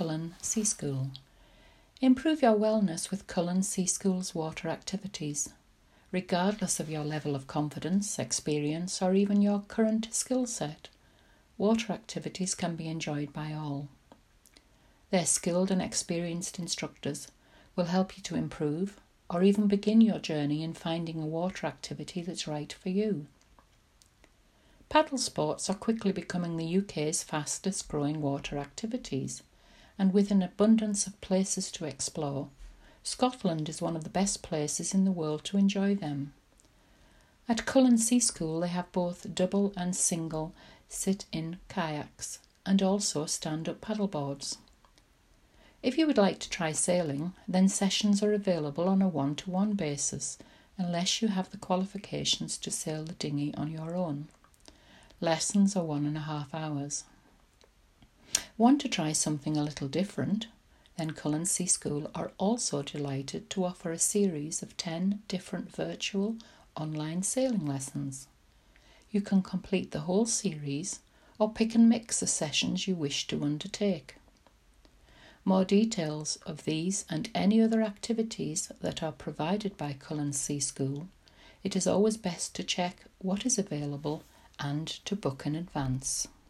Cullen Sea School. Improve your wellness with Cullen Sea School's water activities. Regardless of your level of confidence, experience, or even your current skill set, water activities can be enjoyed by all. Their skilled and experienced instructors will help you to improve or even begin your journey in finding a water activity that's right for you. Paddle sports are quickly becoming the UK's fastest growing water activities, and with an abundance of places to explore, Scotland is one of the best places in the world to enjoy them. At Cullen Sea School they have both double and single sit-in kayaks and also stand-up paddleboards. If you would like to try sailing, then sessions are available on a one-to-one basis, unless you have the qualifications to sail the dinghy on your own. Lessons are 1.5 hours. Want to try something a little different? Then Cullen Sea School are also delighted to offer a series of 10 different virtual online sailing lessons. You can complete the whole series or pick and mix the sessions you wish to undertake. More details of these and any other activities that are provided by Cullen Sea School, it is always best to check what is available and to book in advance.